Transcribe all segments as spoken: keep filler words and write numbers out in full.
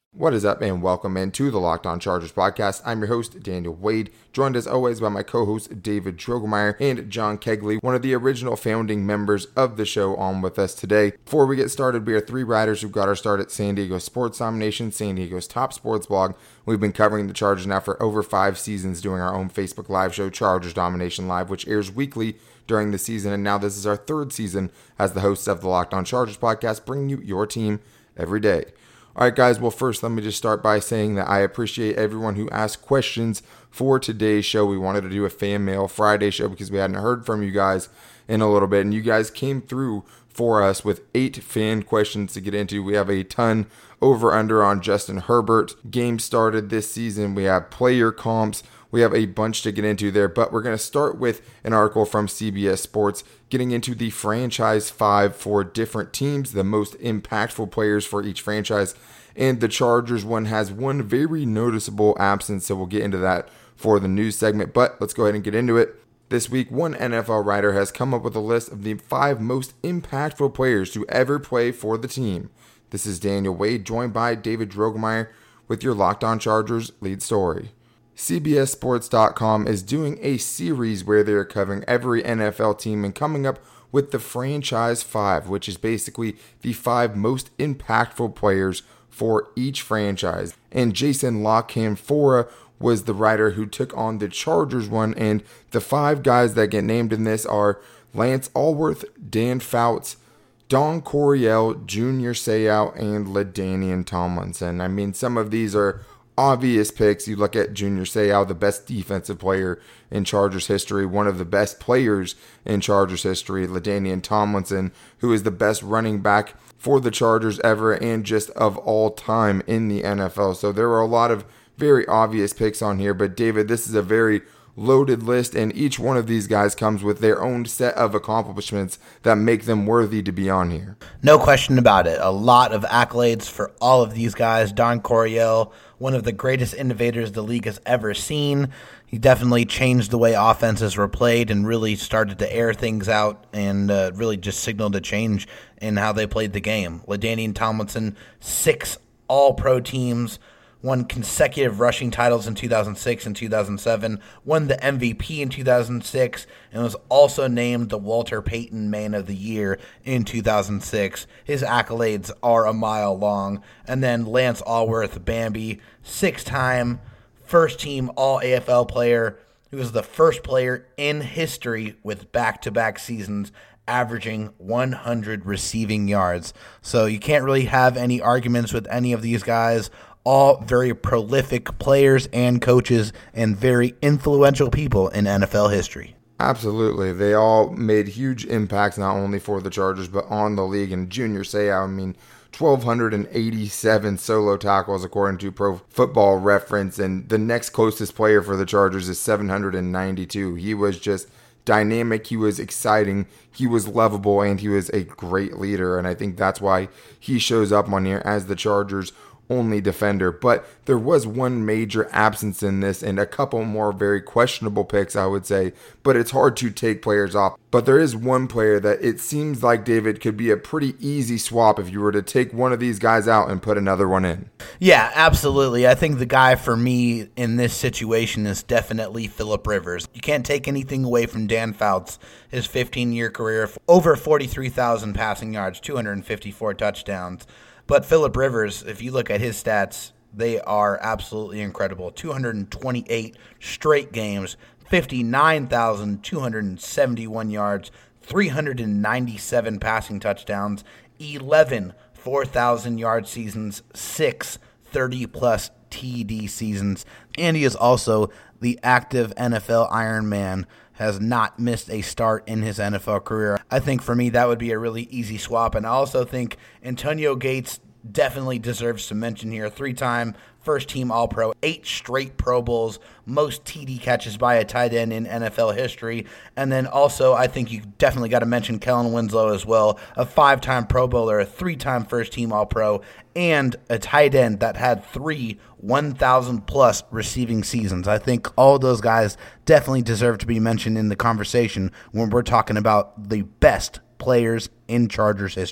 What is up, and welcome into the Locked On Chargers podcast. I'm your host, Daniel Wade, joined as always by my co-host, David Drogemeyer, and John Kegley, one of the original founding members of the show, on with us today. Before we get started, we are three writers who got our start at San Diego Sports Domination, San Diego's top sports blog. We've been covering the Chargers now for over five seasons, doing our own Facebook Live show, Chargers Domination Live, which airs weekly during the season, and now this is our third season as the hosts of the Locked On Chargers podcast, bringing you your team every day. All right, guys, well, first, let me just start by saying that I appreciate everyone who asked questions for today's show. We wanted to do a Fan Mail Friday show because we hadn't heard from you guys in a little bit, and you guys came through for us with eight fan questions to get into. We have a ton over-under on Justin Herbert. Game started this season. We have player comps. We have a bunch to get into there, but we're going to start with an article from C B S Sports getting into the franchise five for different teams, the most impactful players for each franchise. And the Chargers one has one very noticeable absence, so we'll get into that for the news segment. But let's go ahead and get into it. This week, one N F L writer has come up with a list of the five most impactful players to ever play for the team. This is Daniel Wade, joined by David Drogemeyer with your Locked On Chargers lead story. C B S Sports dot com is doing a series where they're covering every N F L team and coming up with the franchise five, which is basically the five most impactful players for each franchise. And Jason La Canfora was the writer who took on the Chargers one, and the five guys that get named in this are Lance Alworth, Dan Fouts, Don Coryell, Junior Seau, and LaDainian Tomlinson. I mean, some of these are obvious picks. You look at Junior Seau, the best defensive player in Chargers history, one of the best players in Chargers history. LaDainian Tomlinson, who is the best running back for the Chargers ever and just of all time in the N F L. So there are a lot of very obvious picks on here, but David, this is a very loaded list, and each one of these guys comes with their own set of accomplishments that make them worthy to be on here. No question about it. A lot of accolades for all of these guys. Don Coryell, one of the greatest innovators the league has ever seen. He definitely changed the way offenses were played and really started to air things out and uh, really just signaled a change in how they played the game. LaDainian Tomlinson, six all-pro teams, won consecutive rushing titles in two thousand six and two thousand seven, won the M V P in two thousand six, and was also named the Walter Payton Man of the Year in two thousand six. His accolades are a mile long. And then Lance Alworth, Bambi, six-time first-team All-A F L player. He was the first player in history with back-to-back seasons averaging one hundred receiving yards. So you can't really have any arguments with any of these guys. All very prolific players and coaches and very influential people in N F L history. Absolutely. They all made huge impacts not only for the Chargers but on the league. And Junior Seau, I mean, one thousand two hundred eighty-seven solo tackles according to Pro Football Reference. And the next closest player for the Chargers is seven hundred ninety-two. He was just dynamic, he was exciting, he was lovable, and he was a great leader. And I think that's why he shows up on here as the Chargers' only defender. But there was one major absence in this and a couple more very questionable picks, I would say, but it's hard to take players off. But there is one player that it seems like, David, could be a pretty easy swap if you were to take one of these guys out and put another one in. Yeah, absolutely. I think the guy for me in this situation is definitely Phillip Rivers. You can't take anything away from Dan Fouts, his fifteen-year career, over forty-three thousand passing yards, two hundred fifty-four touchdowns. But Phillip Rivers, if you look at his stats, they are absolutely incredible. two hundred twenty-eight straight games, fifty-nine thousand two hundred seventy-one yards, three hundred ninety-seven passing touchdowns, eleven four thousand yard seasons, six thirty-plus T D seasons. And he is also the active N F L Iron Man, has not missed a start in his N F L career. I think for me that would be a really easy swap. And I also think Antonio Gates definitely deserves some mention here. Three-time first-team All-Pro, eight straight Pro Bowls, most T D catches by a tight end in N F L history. And then also I think you definitely got to mention Kellen Winslow as well, a five-time Pro Bowler, a three-time first-team All-Pro, and a tight end that had three one thousand plus receiving seasons. I think all those guys definitely deserve to be mentioned in the conversation when we're talking about the best players in Chargers history.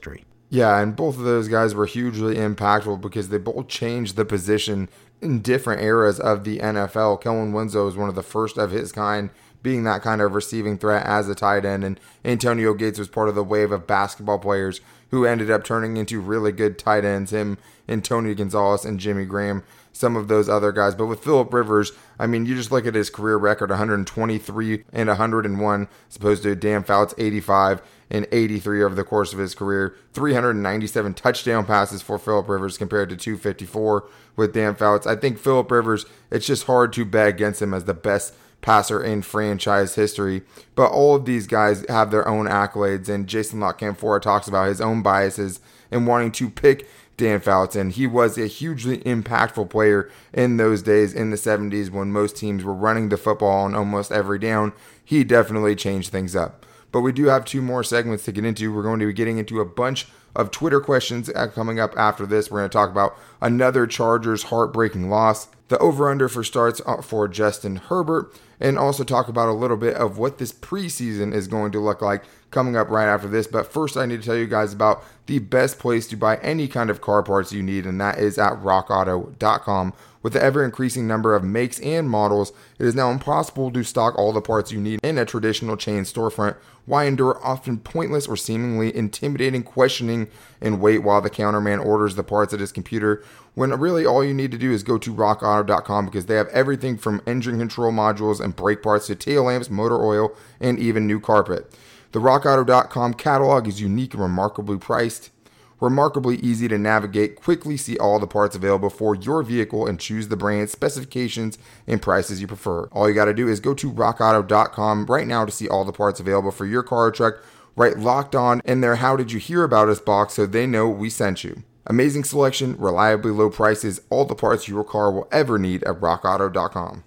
Yeah, and both of those guys were hugely impactful because they both changed the position in different eras of the N F L. Kellen Winslow was one of the first of his kind, being that kind of receiving threat as a tight end, and Antonio Gates was part of the wave of basketball players who ended up turning into really good tight ends, him and Tony Gonzalez and Jimmy Graham, some of those other guys. But with Phillip Rivers, I mean, you just look at his career record, one hundred twenty-three and one hundred one, as opposed to Dan Fouts, eighty-five and eighty-three over the course of his career. three hundred ninety-seven touchdown passes for Phillip Rivers compared to two hundred fifty-four with Dan Fouts. I think Phillip Rivers, it's just hard to bet against him as the best passer in franchise history. But all of these guys have their own accolades, and Jason La Canfora talks about his own biases and wanting to pick Dan Fouts, and he was a hugely impactful player in those days in the seventies when most teams were running the football on almost every down. He definitely changed things up. But we do have two more segments to get into. We're going to be getting into a bunch of Twitter questions coming up after this. We're going to talk about another Chargers heartbreaking loss, the over-under for starts for Justin Herbert, and also talk about a little bit of what this preseason is going to look like coming up right after this. But first, I need to tell you guys about the best place to buy any kind of car parts you need, and that is at rock auto dot com. With the ever-increasing number of makes and models, it is now impossible to stock all the parts you need in a traditional chain storefront. Why endure often pointless or seemingly intimidating questioning and wait while the counterman orders the parts at his computer, when really all you need to do is go to rock auto dot com, because they have everything from engine control modules and brake parts to tail lamps, motor oil, and even new carpet. The rock auto dot com catalog is unique and remarkably priced, remarkably easy to navigate. Quickly see all the parts available for your vehicle and choose the brand, specifications, and prices you prefer. All you got to do is go to rock auto dot com right now to see all the parts available for your car or truck. Write Locked On in their How Did You Hear About Us box so they know we sent you. Amazing selection, reliably low prices, all the parts your car will ever need at rock auto dot com.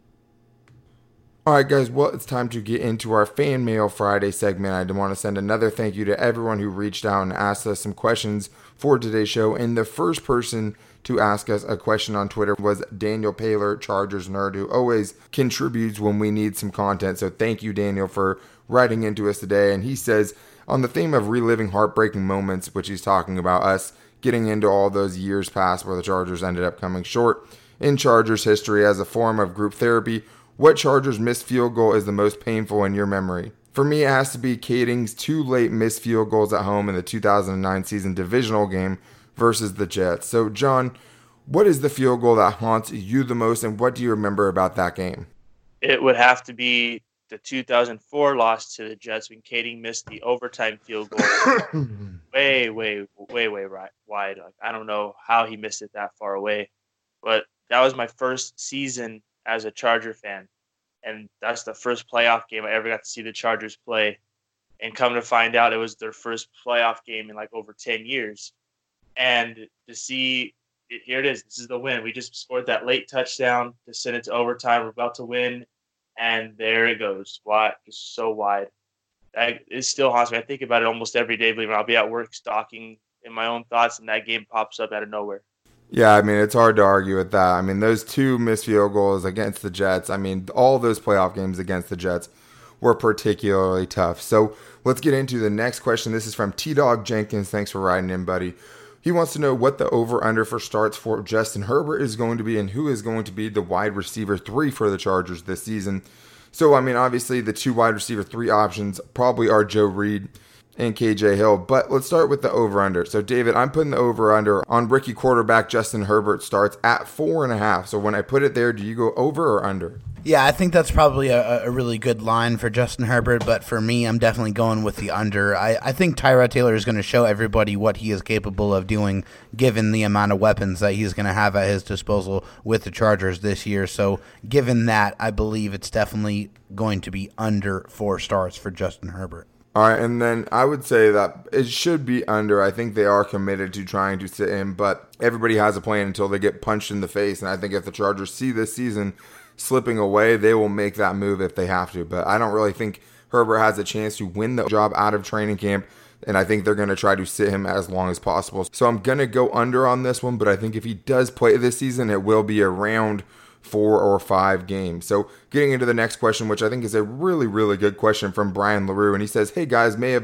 Alright guys, well, it's time to get into our Fan Mail Friday segment. I want to send another thank you to everyone who reached out and asked us some questions for today's show. And the first person to ask us a question on Twitter was Daniel Paler, Chargers nerd, who always contributes when we need some content. So thank you, Daniel, for writing into us today. And he says, on the theme of reliving heartbreaking moments, which he's talking about us getting into all those years past where the Chargers ended up coming short in Chargers history as a form of group therapy, what Chargers missed field goal is the most painful in your memory? For me, it has to be Kading's two late missed field goals at home in the two thousand nine season divisional game versus the Jets. So, John, what is the field goal that haunts you the most, and what do you remember about that game? It would have to be the two thousand four loss to the Jets when Kading missed the overtime field goal way, way, way, way right, wide. Like, I don't know how he missed it that far away, but that was my first season as a Charger fan, and that's the first playoff game I ever got to see the Chargers play. And come to find out, it was their first playoff game in like over ten years. And to see it, here it is. This is the win. We just scored that late touchdown to send it to overtime. We're about to win, and there it goes. Wide, just so wide. That, it still haunts me. I think about it almost every day. Believe me, I'll be at work stalking in my own thoughts, and that game pops up out of nowhere. Yeah, I mean, it's hard to argue with that. I mean, those two missed field goals against the Jets, I mean, all those playoff games against the Jets were particularly tough. So let's get into the next question. This is from T-Dog Jenkins. Thanks for writing in, buddy. He wants to know what the over-under for starts for Justin Herbert is going to be and who is going to be the wide receiver three for the Chargers this season. So, I mean, obviously the two wide receiver three options probably are Joe Reed and K J Hill, but let's start with the over-under. So, David, I'm putting the over-under on rookie quarterback Justin Herbert starts at four and a half. So, when I put it there, do you go over or under? Yeah, I think that's probably a, a really good line for Justin Herbert, but for me, I'm definitely going with the under. I, I think Tyrod Taylor is going to show everybody what he is capable of doing, given the amount of weapons that he's going to have at his disposal with the Chargers this year. So, given that, I believe it's definitely going to be under four starts for Justin Herbert. All right, and then I would say that it should be under. I think they are committed to trying to sit him, but everybody has a plan until they get punched in the face. And I think if the Chargers see this season slipping away, they will make that move if they have to. But I don't really think Herbert has a chance to win the job out of training camp, and I think they're going to try to sit him as long as possible. So I'm going to go under on this one, but I think if he does play this season, it will be around four or five games. So getting into the next question, which I think is a really, really good question from Brian LaRue. And he says, hey guys, may have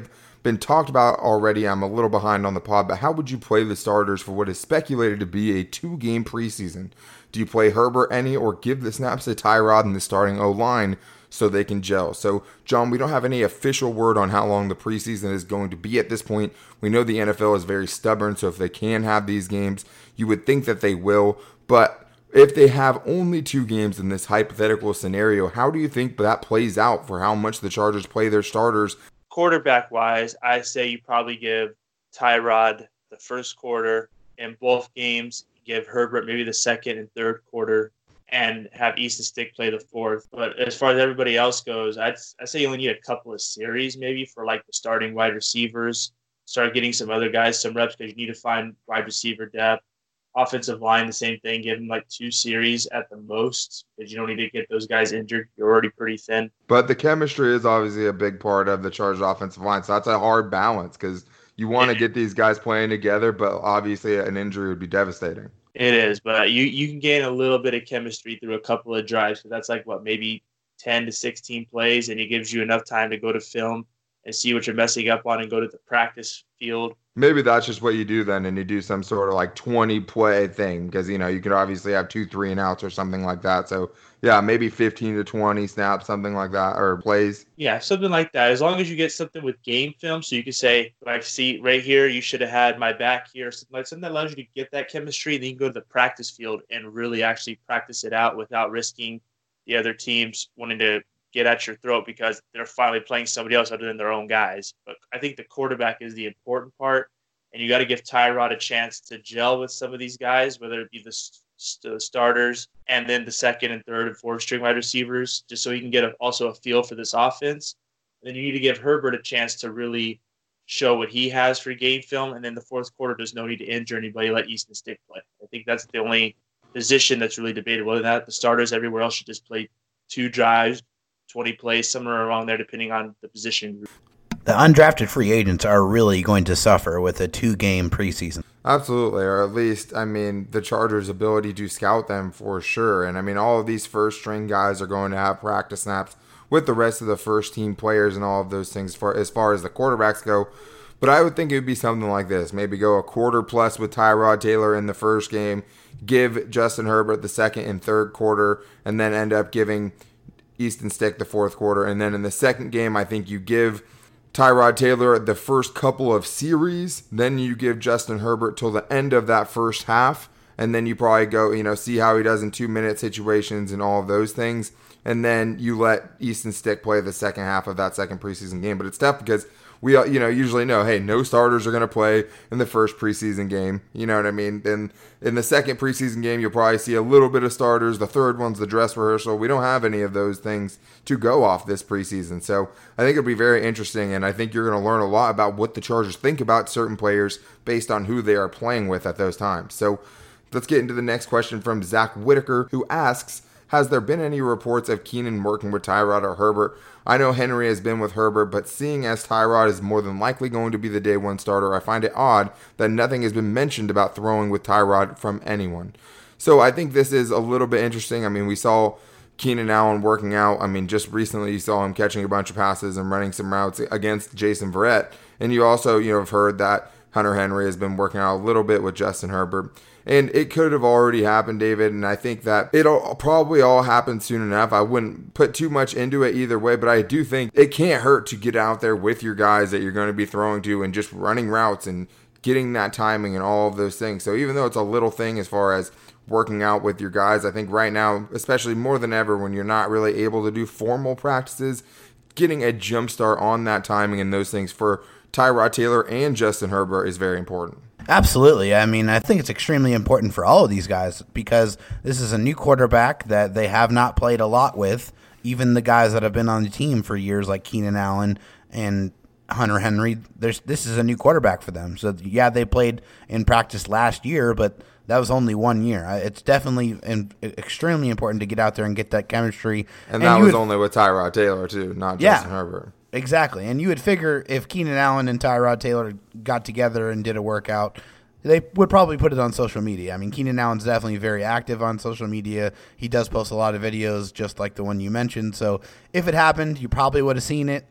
been talked about already. I'm a little behind on the pod, but how would you play the starters for what is speculated to be a two-game preseason? Do you play Herbert any or give the snaps to Tyrod in the starting O-line so they can gel? So, John, we don't have any official word on how long the preseason is going to be at this point. We know the N F L is very stubborn, so if they can have these games, you would think that they will. But if they have only two games in this hypothetical scenario, how do you think that plays out for how much the Chargers play their starters? Quarterback-wise, I say you probably give Tyrod the first quarter in both games, give Herbert maybe the second and third quarter, and have Easton Stick play the fourth. But as far as everybody else goes, I'd, I'd say you only need a couple of series maybe for like the starting wide receivers. Start getting some other guys some reps because you need to find wide receiver depth. Offensive line, the same thing. Give them like two series at the most because you don't need to get those guys injured. You're already pretty thin. But the chemistry is obviously a big part of the Chargers offensive line, so that's a hard balance because you want to get these guys playing together, but obviously an injury would be devastating. It is, but you, you can gain a little bit of chemistry through a couple of drives because that's like, what, maybe ten to sixteen plays, and it gives you enough time to go to film and see what you're messing up on and go to the practice field. Maybe that's just what you do then, and you do some sort of like twenty play thing because, you know, you could obviously have two, three and outs or something like that. So, yeah, maybe fifteen to twenty snaps, something like that, or plays. Yeah, something like that. As long as you get something with game film, so you can say, like, see, right here, you should have had my back here. Something like something that allows you to get that chemistry, and then you can go to the practice field and really actually practice it out without risking the other teams wanting to get at your throat because they're finally playing somebody else other than their own guys. But I think the quarterback is the important part, and you got to give Tyrod a chance to gel with some of these guys, whether it be the, st- the starters and then the second and third and fourth string wide receivers, just so he can get a, also a feel for this offense. And then you need to give Herbert a chance to really show what he has for game film, and then the fourth quarter, there's no need to injure anybody, let Easton Stick play. I think that's the only position that's really debatable. Other than that, the starters everywhere else should just play two drives, twenty plays, somewhere around there, depending on the position group. The undrafted free agents are really going to suffer with a two-game preseason. Absolutely, or at least, I mean, the Chargers' ability to scout them for sure. And, I mean, all of these first-string guys are going to have practice snaps with the rest of the first-team players and all of those things for, as far as the quarterbacks go. But I would think it would be something like this. Maybe go a quarter plus with Tyrod Taylor in the first game, give Justin Herbert the second and third quarter, and then end up giving Easton Stick the fourth quarter. And then in the second game, I think you give Tyrod Taylor the first couple of series, then you give Justin Herbert till the end of that first half, and then you probably go, you know, see how he does in two-minute situations and all of those things, and then you let Easton Stick play the second half of that second preseason game. But it's tough because we, you know, usually know, hey, no starters are going to play in the first preseason game. You know what I mean? Then in the second preseason game, you'll probably see a little bit of starters. The third one's the dress rehearsal. We don't have any of those things to go off this preseason. So I think it'll be very interesting, and I think you're going to learn a lot about what the Chargers think about certain players based on who they are playing with at those times. So let's get into the next question from Zach Whitaker, who asks, has there been any reports of Keenan working with Tyrod or Herbert? I know Henry has been with Herbert, but seeing as Tyrod is more than likely going to be the day one starter, I find it odd that nothing has been mentioned about throwing with Tyrod from anyone. So I think this is a little bit interesting. I mean, we saw Keenan Allen working out. I mean, just recently you saw him catching a bunch of passes and running some routes against Jason Verrett. And you also, you know, have heard that Hunter Henry has been working out a little bit with Justin Herbert. And it could have already happened, David, and I think that it'll probably all happen soon enough. I wouldn't put too much into it either way, but I do think it can't hurt to get out there with your guys that you're going to be throwing to and just running routes and getting that timing and all of those things. So even though it's a little thing as far as working out with your guys, I think right now, especially more than ever when you're not really able to do formal practices, getting a jump start on that timing and those things for Tyrod Taylor and Justin Herbert is very important. Absolutely. I mean, I think it's extremely important for all of these guys because this is a new quarterback that they have not played a lot with. Even the guys that have been on the team for years, like Keenan Allen and Hunter Henry, there's this is a new quarterback for them. So, yeah, they played in practice last year, but that was only one year. It's definitely in, extremely important to get out there and get that chemistry. And, and that was would, only with Tyrod Taylor, too, not yeah, Justin Herbert. Exactly. And you would figure if Keenan Allen and Tyrod Taylor got together and did a workout, they would probably put it on social media. I mean, Keenan Allen's definitely very active on social media. He does post a lot of videos just like the one you mentioned. So if it happened, you probably would have seen it.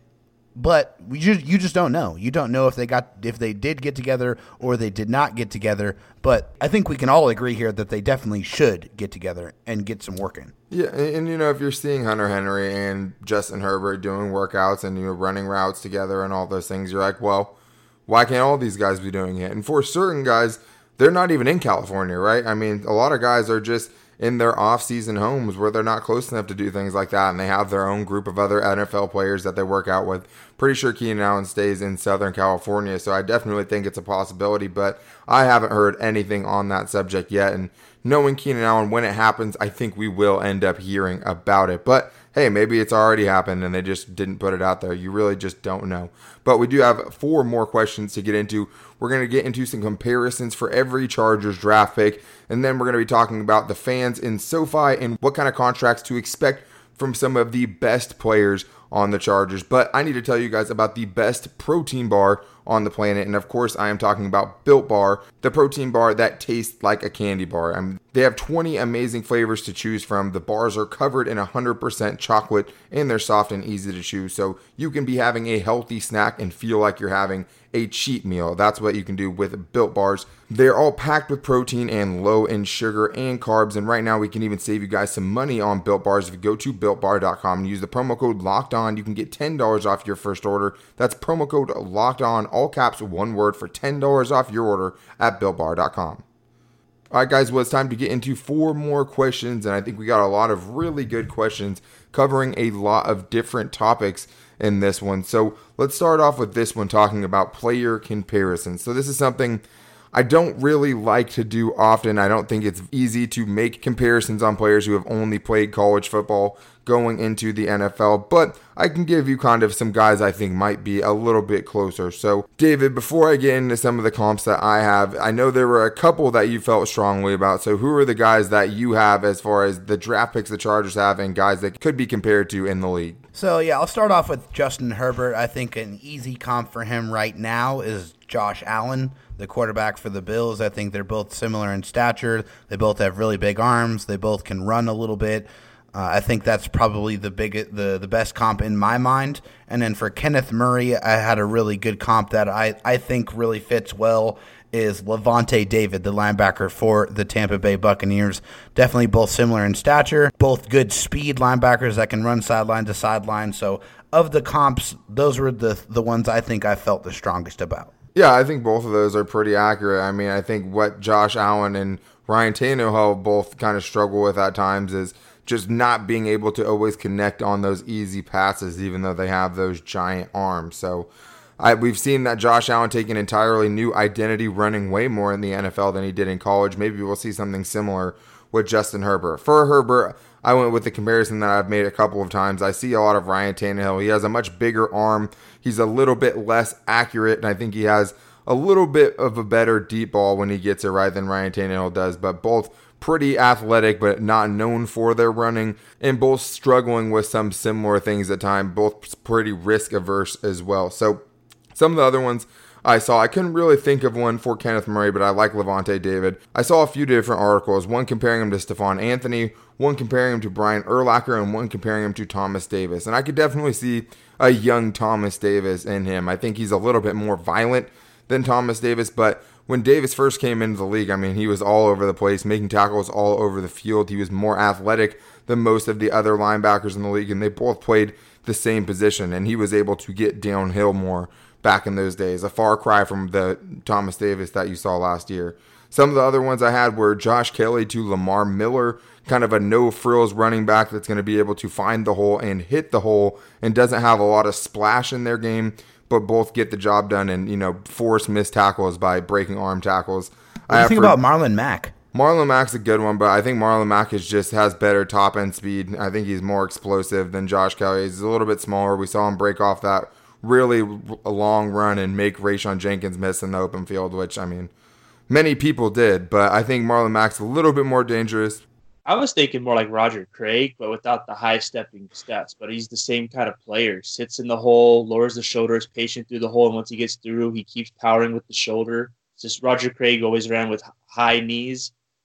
But we just, you just don't know. You don't know if they got if they did get together or they did not get together. But I think we can all agree here that they definitely should get together and get some work in. Yeah, and, and you know, if you're seeing Hunter Henry and Justin Herbert doing workouts and you know running routes together and all those things, you're like, well, why can't all these guys be doing it? And for certain guys, they're not even in California, right? I mean, a lot of guys are just in their off-season homes where they're not close enough to do things like that, and they have their own group of other N F L players that they work out with. Pretty sure Keenan Allen stays in Southern California, so I definitely think it's a possibility, but I haven't heard anything on that subject yet, and knowing Keenan Allen, when it happens, I think we will end up hearing about it. But hey, maybe it's already happened and they just didn't put it out there. You really just don't know. But we do have four more questions to get into. We're going to get into some comparisons for every Chargers draft pick, and then we're going to be talking about the fans in SoFi and what kind of contracts to expect from some of the best players on the Chargers. But I need to tell you guys about the best protein bar on the planet, and of course I am talking about Built Bar, the protein bar that tastes like a candy bar. I mean, they have twenty amazing flavors to choose from. The bars are covered in one hundred percent chocolate, and they're soft and easy to chew, so you can be having a healthy snack and feel like you're having a cheat meal. That's what you can do with Built Bars. They're all packed with protein and low in sugar and carbs, and right now we can even save you guys some money on Built Bars. If you go to built bar dot com and use the promo code LOCKEDON, you can get ten dollars off your first order. That's promo code LOCKEDON, all caps, one word, for ten dollars off your order at built bar dot com. All right, guys, well, it's time to get into four more questions, and I think we got a lot of really good questions covering a lot of different topics in this one. So let's start off with this one, talking about player comparisons. So this is something I don't really like to do often. I don't think it's easy to make comparisons on players who have only played college football going into the N F L, but I can give you kind of some guys I think might be a little bit closer. So, David, before I get into some of the comps that I have, I know there were a couple that you felt strongly about. So who are the guys that you have as far as the draft picks the Chargers have and guys that could be compared to in the league? So, yeah, I'll start off with Justin Herbert. I think an easy comp for him right now is Josh Allen, the quarterback for the Bills. I think they're both similar in stature. They both have really big arms. They both can run a little bit. Uh, I think that's probably the big, the the best comp in my mind. And then for Kenneth Murray, I had a really good comp that I, I think really fits well is Lavonte David, the linebacker for the Tampa Bay Buccaneers. Definitely both similar in stature, both good speed linebackers that can run sideline to sideline. So of the comps, those were the the ones I think I felt the strongest about. Yeah, I think both of those are pretty accurate. I mean, I think what Josh Allen and Ryan Tannehill both kind of struggle with at times is just not being able to always connect on those easy passes, even though they have those giant arms. So I, we've seen that Josh Allen take an entirely new identity, running way more in the N F L than he did in college. Maybe we'll see something similar with Justin Herbert. For Herbert, I went with the comparison that I've made a couple of times. I see a lot of Ryan Tannehill. He has a much bigger arm. He's a little bit less accurate, and I think he has a little bit of a better deep ball when he gets it right than Ryan Tannehill does, but both pretty athletic, but not known for their running, and both struggling with some similar things at times, both pretty risk averse as well. So some of the other ones I saw, I couldn't really think of one for Kenneth Murray, but I like Lavonte David. I saw a few different articles, one comparing him to Stephon Anthony, one comparing him to Brian Urlacher, and one comparing him to Thomas Davis. And I could definitely see a young Thomas Davis in him. I think he's a little bit more violent than Thomas Davis, but when Davis first came into the league, I mean, he was all over the place, making tackles all over the field. He was more athletic than most of the other linebackers in the league, and they both played the same position, and he was able to get downhill more back in those days. A far cry from the Thomas Davis that you saw last year. Some of the other ones I had were Josh Kelly to Lamar Miller, kind of a no-frills running back that's going to be able to find the hole and hit the hole and doesn't have a lot of splash in their game, but both get the job done and, you know, force missed tackles by breaking arm tackles. What do you think about Marlon Mack? Marlon Mack's a good one, but I think Marlon Mack is just has better top-end speed. I think he's more explosive than Josh Kelly. He's a little bit smaller. We saw him break off that really long run and make Rayshon Jenkins miss in the open field, which, I mean, many people did, but I think Marlon Mack's a little bit more dangerous. I was thinking more like Roger Craig, but without the high stepping steps. But he's the same kind of player. Sits in the hole, lowers the shoulders, patient through the hole, and once he gets through, he keeps powering with the shoulder. It's just Roger Craig always ran with high knees,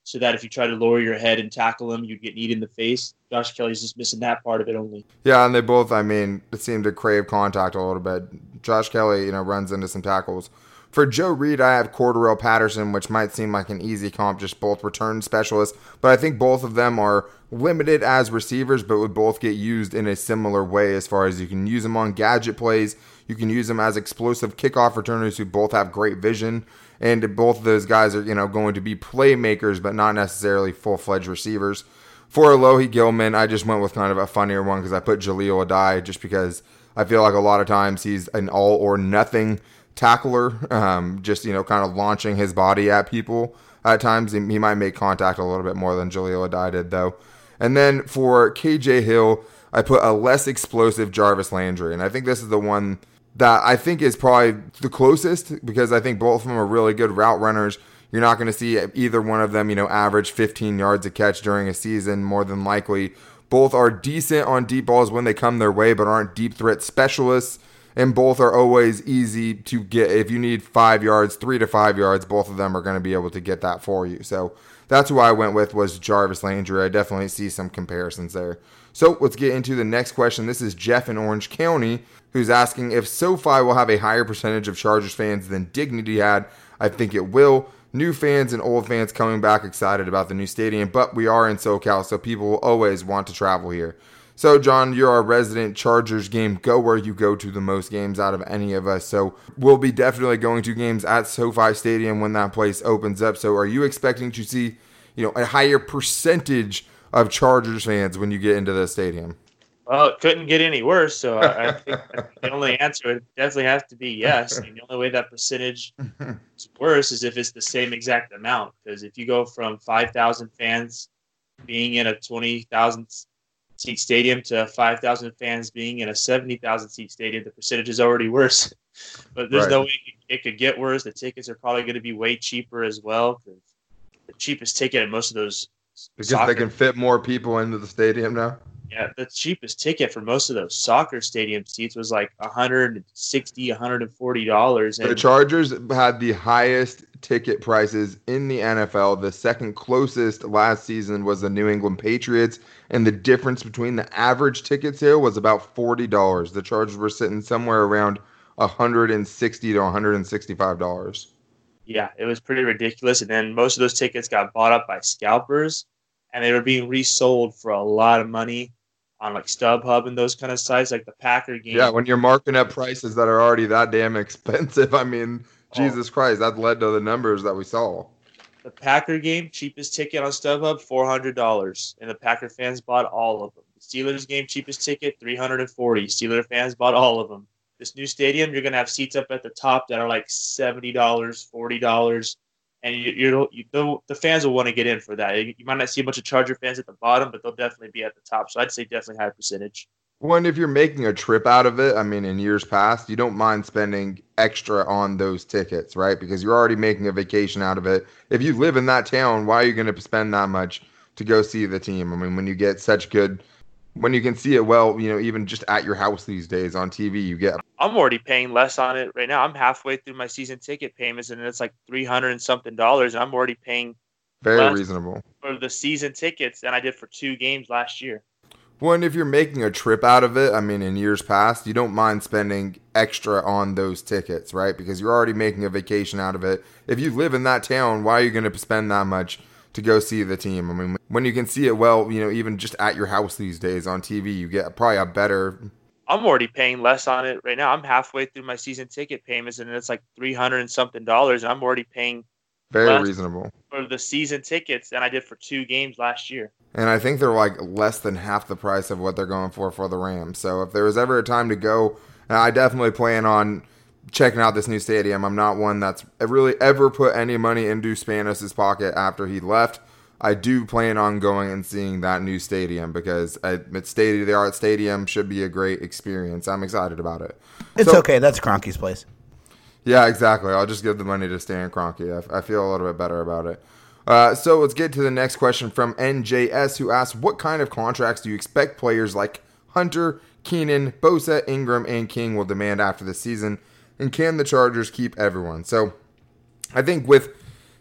so that if you try to lower your head and tackle him, you'd get kneed in the face. Josh Kelly's just missing that part of it only. Yeah, and they both, I mean, seem to crave contact a little bit. Josh Kelly, you know, runs into some tackles. For Joe Reed, I have Cordarrelle Patterson, which might seem like an easy comp, just both return specialists. But I think both of them are limited as receivers, but would both get used in a similar way as far as you can use them on gadget plays. You can use them as explosive kickoff returners who both have great vision. And both of those guys are, you know, going to be playmakers, but not necessarily full-fledged receivers. For Alohi Gilman, I just went with kind of a funnier one because I put Jaleel Adai just because I feel like a lot of times he's an all-or-nothing tackler, um, just, you know, kind of launching his body at people. At times, he, he might make contact a little bit more than Jaleel Adai did, though. And then for K J Hill, I put a less explosive Jarvis Landry. And I think this is the one that I think is probably the closest because I think both of them are really good route runners. You're not going to see either one of them, you know, average fifteen yards a catch during a season, more than likely. Both are decent on deep balls when they come their way, but aren't deep threat specialists. And both are always easy to get. If you need five yards, three to five yards, both of them are going to be able to get that for you. So that's who I went with was Jarvis Landry. I definitely see some comparisons there. So let's get into the next question. This is Jeff in Orange County, who's asking if SoFi will have a higher percentage of Chargers fans than Dignity had. I think it will. New fans and old fans coming back excited about the new stadium, but we are in SoCal, so people will always want to travel here. So, John, you're our resident Chargers game goer. You go to the most games out of any of us. So, we'll be definitely going to games at SoFi Stadium when that place opens up. So, are you expecting to see, you know, a higher percentage of Chargers fans when you get into the stadium? Well, it couldn't get any worse. So, I, I think the only answer would definitely have to be yes. I mean, the only way that percentage is worse is if it's the same exact amount. Because if you go from five thousand fans being in a twenty thousand seat stadium to five thousand fans being in a seventy thousand seat stadium, the percentage is already worse. But there's right. no way it could, it could get worse. The tickets are probably going to be way cheaper as well. The cheapest ticket at most of those because soccer, they can fit more people into the stadium now. Yeah, the cheapest ticket for most of those soccer stadium seats was like one hundred sixty dollars, one hundred forty dollars. The Chargers had the highest ticket prices in the N F L. The second closest last season was the New England Patriots, and the difference between the average ticket sale was about forty dollars. The Chargers were sitting somewhere around one hundred sixty to one hundred sixty-five dollars. Yeah, it was pretty ridiculous. And then most of those tickets got bought up by scalpers, and they were being resold for a lot of money on like StubHub and those kind of sites, like the Packer game. Yeah, when you're marking up prices that are already that damn expensive, I mean, oh. Jesus Christ, that led to the numbers that we saw. The Packer game, cheapest ticket on StubHub, four hundred dollars, and the Packer fans bought all of them. The Steelers game, cheapest ticket, three hundred forty dollars. Steelers fans bought all of them. This new stadium, you're going to have seats up at the top that are like seventy dollars, forty dollars. And you, you're, you, the, the fans will want to get in for that. You, you might not see a bunch of Charger fans at the bottom, but they'll definitely be at the top. So I'd say definitely high percentage. Well, and if you're making a trip out of it, I mean, in years past, you don't mind spending extra on those tickets, right? Because you're already making a vacation out of it. If you live in that town, why are you going to spend that much to go see the team? I mean, when you get such good, when you can see it well, you know, even just at your house these days on T V, you get. I'm already paying less on it right now. I'm halfway through my season ticket payments, and it's like three hundred and something dollars. And I'm already paying very less reasonable for the season tickets than I did for two games last year. Well, and if you're making a trip out of it, I mean, in years past, you don't mind spending extra on those tickets, right? Because you're already making a vacation out of it. If you live in that town, why are you going to spend that much to go see the team? I mean, when you can see it well, you know, even just at your house these days on T V, you get probably a better. I'm already paying less on it right now. I'm halfway through my season ticket payments, and it's like three hundred and something dollars. And I'm already paying very reasonable for the season tickets than I did for two games last year. And I think they're like less than half the price of what they're going for for the Rams. So if there was ever a time to go, and I definitely plan on checking out this new stadium. I'm not one that's really ever put any money into Spanos' pocket after he left. I do plan on going and seeing that new stadium because it's state-of-the-art stadium, should be a great experience. I'm excited about it. It's so, okay. That's Kroenke's place. Yeah, exactly. I'll just give the money to Stan Kroenke. I, I feel a little bit better about it. Uh, so let's get to the next question from N J S, who asks, what kind of contracts do you expect players like Hunter, Keenan, Bosa, Ingram, and King will demand after the season? And can the Chargers keep everyone? So I think with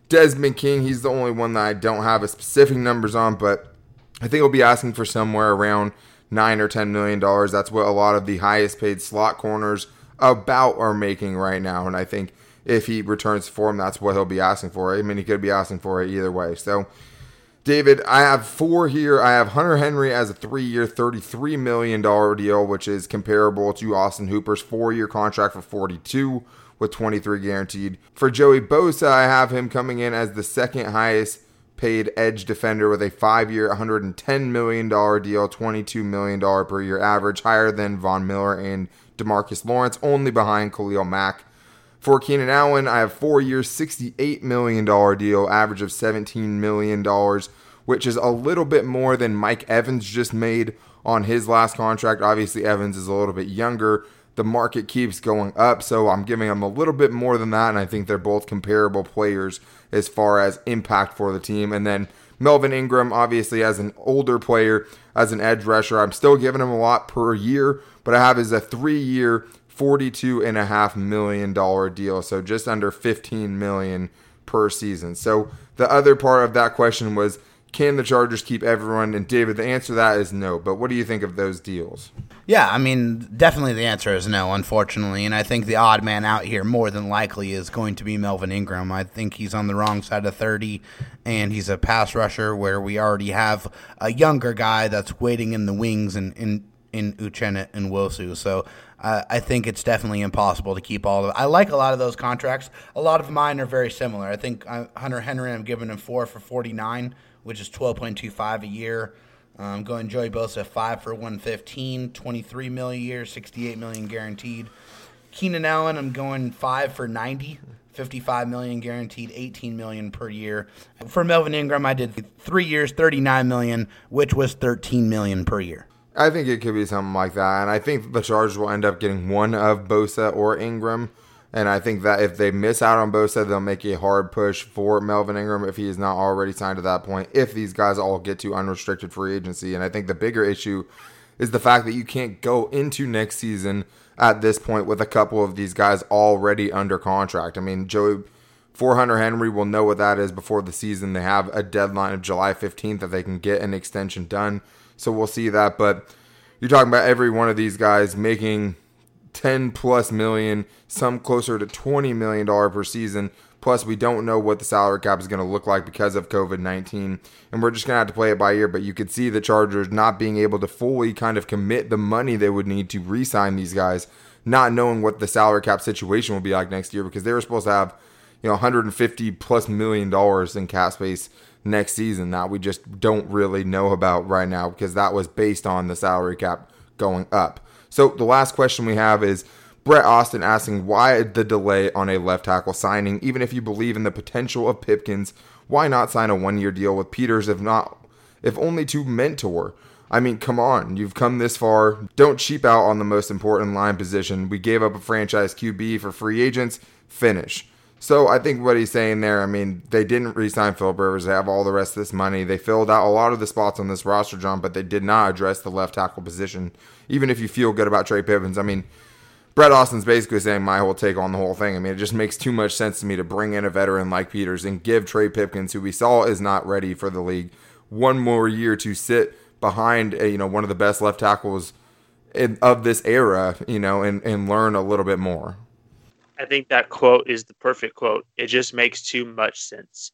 Desmond King, he's the only one that I don't have a specific numbers on, but I think he'll be asking for somewhere around nine or ten million dollars. That's what a lot of the highest paid slot corners about are making right now, and I think if he returns to form, that's what he'll be asking for. I mean, he could be asking for it either way. So, David, I have four here. I have Hunter Henry as a three-year, thirty-three million dollars deal, which is comparable to Austin Hooper's four-year contract for forty-two with twenty-three guaranteed. For Joey Bosa, I have him coming in as the second highest paid edge defender with a five-year, one hundred ten million dollars deal, twenty-two million dollars per year average, higher than Von Miller and DeMarcus Lawrence, only behind Khalil Mack. For Keenan Allen, I have four years, sixty-eight million dollars deal, average of seventeen million dollars, which is a little bit more than Mike Evans just made on his last contract. Obviously, Evans is a little bit younger. The market keeps going up, so I'm giving him a little bit more than that, and I think they're both comparable players as far as impact for the team. And then Melvin Ingram, obviously, as an older player, as an edge rusher, I'm still giving him a lot per year, but I have is a three-year, forty-two point five million dollars deal, so just under fifteen million dollars per season. So the other part of that question was, can the Chargers keep everyone? And David, the answer to that is no. But what do you think of those deals? Yeah, I mean, definitely the answer is no, unfortunately. And I think the odd man out here more than likely is going to be Melvin Ingram. I think he's on the wrong side of thirty, and he's a pass rusher where we already have a younger guy that's waiting in the wings in, in, in Uchenna and Nwosu. So uh, I think it's definitely impossible to keep all of it. I like a lot of those contracts. A lot of mine are very similar. I think uh, Hunter Henry, I'm giving him four for forty-nine, which is twelve point two five a year. Um, going Joey Bosa five for one fifteen, twenty-three million a year, sixty-eight million guaranteed. Keenan Allen, I'm going five for ninety, fifty-five million guaranteed, eighteen million per year. For Melvin Ingram, I did three years, thirty-nine million, which was thirteen million per year. I think it could be something like that, and I think the Chargers will end up getting one of Bosa or Ingram. And I think that if they miss out on Bosa, they'll make a hard push for Melvin Ingram if he is not already signed to that point, if these guys all get to unrestricted free agency. And I think the bigger issue is the fact that you can't go into next season at this point with a couple of these guys already under contract. I mean, Joey, for Hunter Henry, will know what that is before the season. They have a deadline of July fifteenth that they can get an extension done. So we'll see that. But you're talking about every one of these guys making ten plus million, some closer to twenty million dollars per season. Plus, we don't know what the salary cap is going to look like because of covid nineteen, and we're just going to have to play it by ear. But you could see the Chargers not being able to fully kind of commit the money they would need to re-sign these guys, not knowing what the salary cap situation will be like next year, because they were supposed to have, you know, one hundred fifty plus million dollars in cap space next season that we just don't really know about right now, because that was based on the salary cap going up. So the last question we have is Brett Austin asking, why the delay on a left tackle signing? Even if you believe in the potential of Pipkins, why not sign a one-year deal with Peters if not, if only to mentor? I mean, come on, you've come this far. Don't cheap out on the most important line position. We gave up a franchise Q B for free agents. Finish. So I think what he's saying there, I mean, they didn't re-sign Philip Rivers. They have all the rest of this money. They filled out a lot of the spots on this roster, John, but they did not address the left tackle position. Even if you feel good about Trey Pipkins, I mean, Brett Austin's basically saying my whole take on the whole thing. I mean, it just makes too much sense to me to bring in a veteran like Peters and give Trey Pipkins, who we saw is not ready for the league, one more year to sit behind a, you know, one of the best left tackles in, of this era, you know, and, and learn a little bit more. I think that quote is the perfect quote. It just makes too much sense.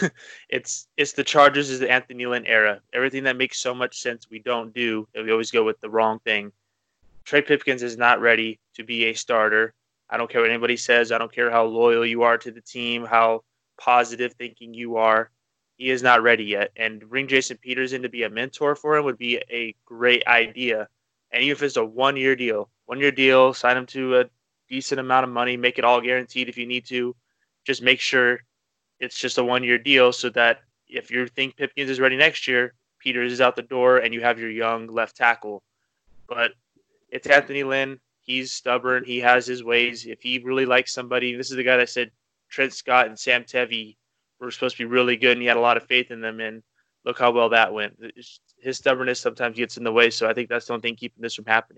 it's it's the Chargers is the Anthony Lynn era. Everything that makes so much sense we don't do, and we always go with the wrong thing. Trey Pipkins is not ready to be a starter. I don't care what anybody says. I don't care how loyal you are to the team, how positive thinking you are. He is not ready yet. And to bring Jason Peters in to be a mentor for him would be a great idea. And even if it's a one-year deal, one-year deal, sign him to a decent amount of money, make it all guaranteed if you need to. Just make sure it's just a one-year deal so that if you think Pipkins is ready next year, Peters is out the door and you have your young left tackle. But it's Anthony Lynn. He's stubborn. He has his ways. If he really likes somebody, this is the guy that said Trent Scott and Sam Tevy were supposed to be really good and he had a lot of faith in them, and look how well that went. His stubbornness sometimes gets in the way, so I think that's the only thing keeping this from happening.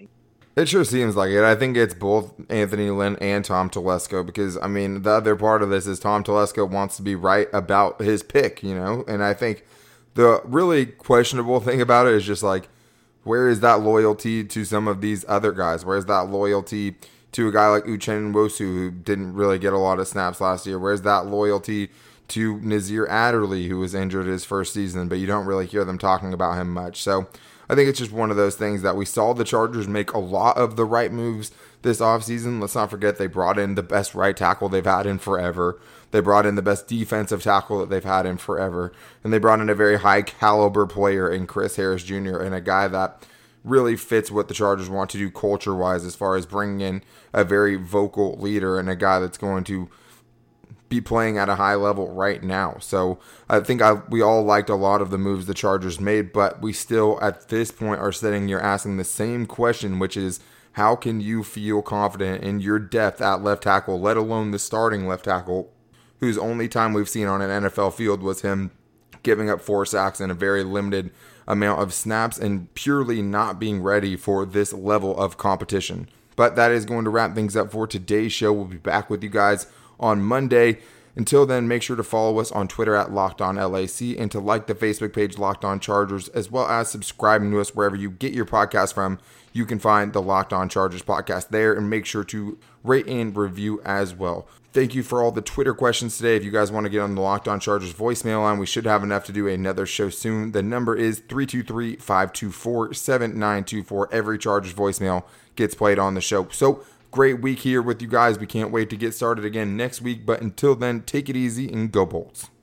It sure seems like it. I think it's both Anthony Lynn and Tom Telesco because, I mean, the other part of this is Tom Telesco wants to be right about his pick, you know? And I think the really questionable thing about it is just like, where is that loyalty to some of these other guys? Where's that loyalty to a guy like Uchenna Nwosu, who didn't really get a lot of snaps last year? Where's that loyalty to Nasir Adderley, who was injured his first season, but you don't really hear them talking about him much? So I think it's just one of those things that we saw the Chargers make a lot of the right moves this offseason. Let's not forget they brought in the best right tackle they've had in forever. They brought in the best defensive tackle that they've had in forever. And they brought in a very high caliber player in Chris Harris Junior and a guy that really fits what the Chargers want to do culture-wise as far as bringing in a very vocal leader and a guy that's going to be playing at a high level right now. So I think I, we all liked a lot of the moves the Chargers made, but we still at this point are sitting here asking the same question, which is, how can you feel confident in your depth at left tackle, let alone the starting left tackle, whose only time we've seen on an N F L field was him giving up four sacks in a very limited amount of snaps and purely not being ready for this level of competition. But that is going to wrap things up for today's show. We'll be back with you guys on Monday. Until then, make sure to follow us on Twitter at LockedOnLAC and to like the Facebook page Locked On Chargers, as well as subscribing to us wherever you get your podcast from. You can find the Locked On Chargers podcast there, and make sure to rate and review as well. Thank you for all the Twitter questions today. If you guys want to get on the Locked On Chargers voicemail line, we should have enough to do another show soon. The number is three two three, five two four, seven nine two four. Every Chargers voicemail gets played on the show. So, great week here with you guys. We can't wait to get started again next week. But until then, take it easy and go Bolts.